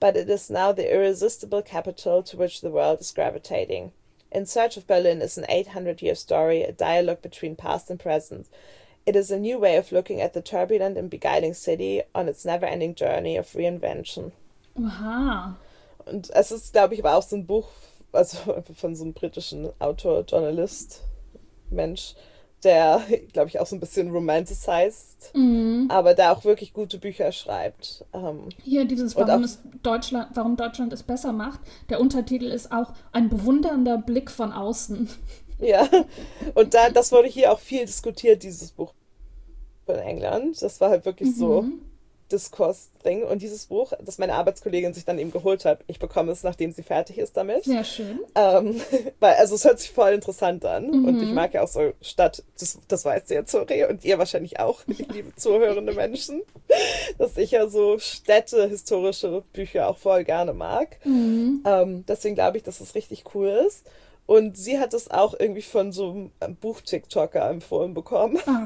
but it is now the irresistible capital to which the world is gravitating. In Search of Berlin is an eight hundred year story, a dialogue between past and present. It is a new way of looking at the turbulent and beguiling city on its never-ending journey of reinvention. Aha. Und es ist, glaube ich, aber auch so ein Buch, also von so einem britischen Autor, Journalist, Mensch, der, glaube ich, auch so ein bisschen romanticized, mhm. aber der auch wirklich gute Bücher schreibt. Ähm, Hier dieses, warum, es Deutschland, warum Deutschland es besser macht. Der Untertitel ist auch ein bewundernder Blick von außen. Ja, und da, das wurde hier auch viel diskutiert, dieses Buch in England. Das war halt wirklich mhm. so Diskurs-Ding. Und dieses Buch, das meine Arbeitskollegin sich dann eben geholt hat, ich bekomme es, nachdem sie fertig ist damit. Sehr schön. Ähm, weil, also es hört sich voll interessant an. Mhm. Und ich mag ja auch so Stadt, das, das weißt du ja, Zori, und ihr wahrscheinlich auch, liebe zuhörende Menschen, dass ich ja so Städte, historische Bücher auch voll gerne mag. Mhm. Ähm, deswegen glaube ich, dass es richtig cool ist. Und sie hat es auch irgendwie von so einem Buch-TikToker empfohlen bekommen. Ach.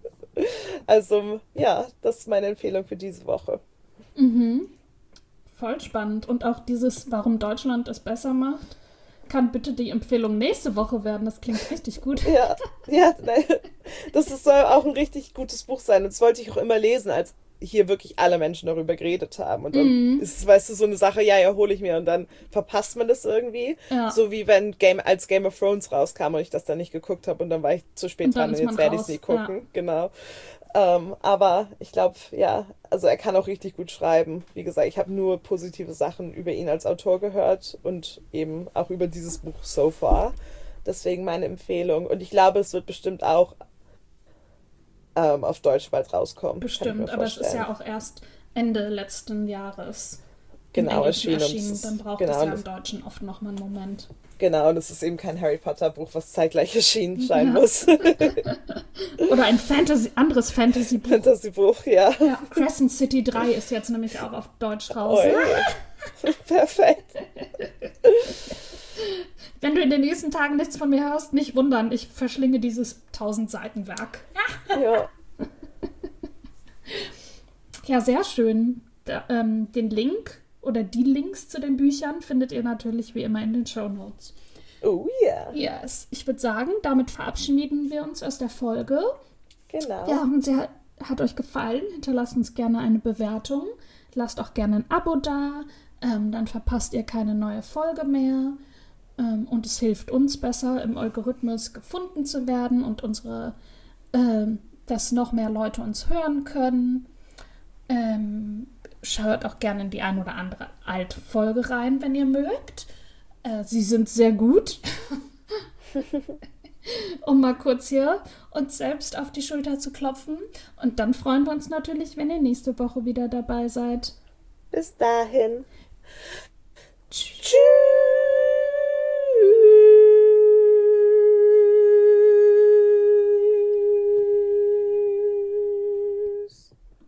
Also, ja, das ist meine Empfehlung für diese Woche. Mhm. Voll spannend. Und auch dieses, warum Deutschland es besser macht, kann bitte die Empfehlung nächste Woche werden. Das klingt richtig gut. Ja, ja, nein, das ist, soll auch ein richtig gutes Buch sein. Und das wollte ich auch immer lesen, als hier wirklich alle Menschen darüber geredet haben. Und dann mhm. ist es, weißt du, so eine Sache, ja, ja, hole ich mir. Und dann verpasst man das irgendwie. Ja. So wie wenn Game, als Game of Thrones rauskam und ich das dann nicht geguckt habe und dann war ich zu spät dran und jetzt werde ich es nie gucken. Ja. Genau. Ähm, aber ich glaube, ja, also er kann auch richtig gut schreiben. Wie gesagt, ich habe nur positive Sachen über ihn als Autor gehört und eben auch über dieses Buch so far. Deswegen meine Empfehlung. Und ich glaube, es wird bestimmt auch ähm, auf Deutsch bald rauskommen. Bestimmt, aber es ist ja auch erst Ende letzten Jahres genau erschienen. erschienen. Dann braucht genau, es ja im Deutschen oft nochmal einen Moment. Genau, und es ist eben kein Harry Potter Buch, was zeitgleich erschienen sein ja. muss. Oder ein Fantasy, anderes Fantasy-Buch. Fantasy-Buch, ja. ja. Crescent City drei ist jetzt nämlich auch auf Deutsch raus. Oh, perfekt. Wenn du in den nächsten Tagen nichts von mir hörst, nicht wundern, ich verschlinge dieses tausend-Seiten-Werk. Ja. Ja, sehr schön. Da, ähm, den Link oder die Links zu den Büchern findet ihr natürlich wie immer in den Shownotes. Oh ja. Yeah. Yes. Ich würde sagen, damit verabschieden wir uns aus der Folge. Genau. Wir haben sie, hat euch gefallen. Hinterlasst uns gerne eine Bewertung. Lasst auch gerne ein Abo da. Ähm, dann verpasst ihr keine neue Folge mehr. Ähm, und es hilft uns besser, im Algorithmus gefunden zu werden und unsere, ähm, dass noch mehr Leute uns hören können. Ähm, schaut auch gerne in die ein oder andere alte Folge rein, wenn ihr mögt. Äh, sie sind sehr gut. Um mal kurz hier uns selbst auf die Schulter zu klopfen. Und dann freuen wir uns natürlich, wenn ihr nächste Woche wieder dabei seid. Bis dahin. Tschüss.